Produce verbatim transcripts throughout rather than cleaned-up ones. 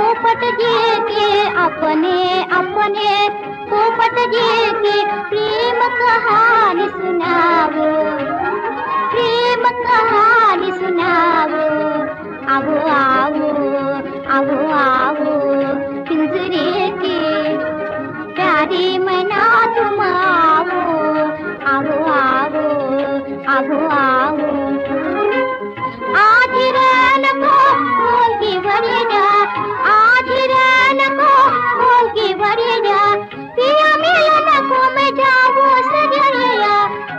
पोपट जी के अपने अपने पोपट जी की प्रेम कहानी सुनावो, प्रेम कहानी सुनावो। आओ आओ आओ आओ पिंजरे के प्यारी मैना तुम आओ, आओ आओ आओ आओ। आज रैन को खोल की वरिया, आज रैन को खोल की वरिया, पिया मिलन को मैं जाऊं सजरिया।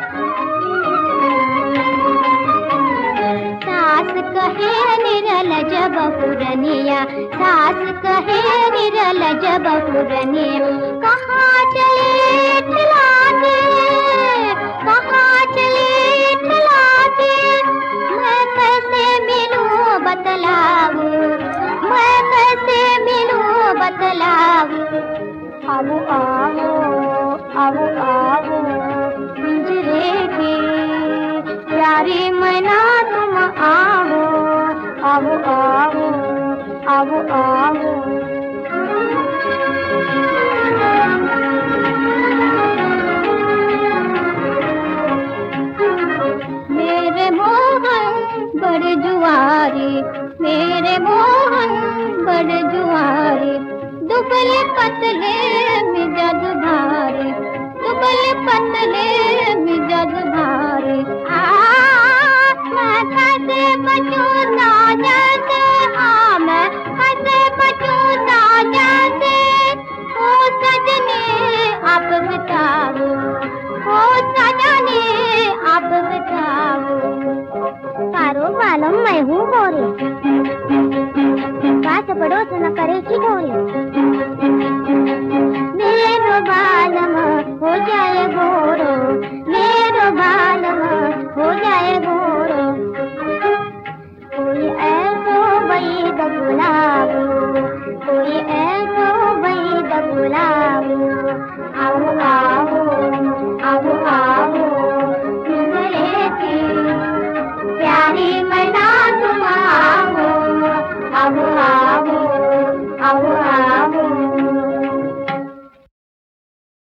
सास कहे निरल जब पुरनिया, सास कहे निरल जब पुरनिया। कहाँ चले ठिलाके, कहाँ चले ठिलाके, मैं कैसे मिलूं बतलाऊं, मैं कैसे मिलूं बतलाऊं। आओ आओ आओ आओ पिंजरे की प्यारी मैना तुम आओ, आओ आओ आओ आओ। मेरे मोहन बड़े जुआरी, मेरे मोहन बड़े जुआरी, दुबले पतले मिजाज भारी, दुबले पतले मिजाज भारी। आ मैं कैसे बचूं ना जाते, हाँ मैं कैसे बचूं ना जाते। ओ सजने आप बताओ, ओ सजने आप बताओ। तारो मालूम मैं हूँ गोरी, बात पड़ोस न करे की गोरी। मेरो बालम हो जाए गोरो, मेरो बालम हो जाए गोरो। कोई ऐसो वैद बुलाओ, कोई ऐसो वैद बुलाओ। आओ आओ आओ आओ पिंजरे की प्यारी मैना तुम आओ, आओ आओ आओ आओ।